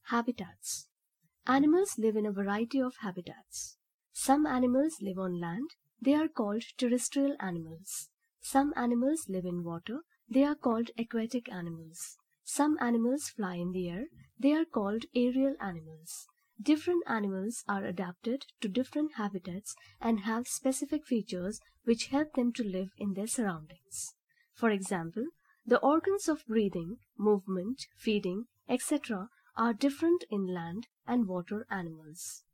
Habitats. Animals live in a variety of habitats. Some animals live on land. They are called terrestrial animals. Some animals live in water. They are called aquatic animals. Some animals fly in the air. They are called aerial animals. Different animals are adapted to different habitats and have specific features which help them to live in their surroundings. For example, the organs of breathing, movement, feeding, etc. are different in land and water animals.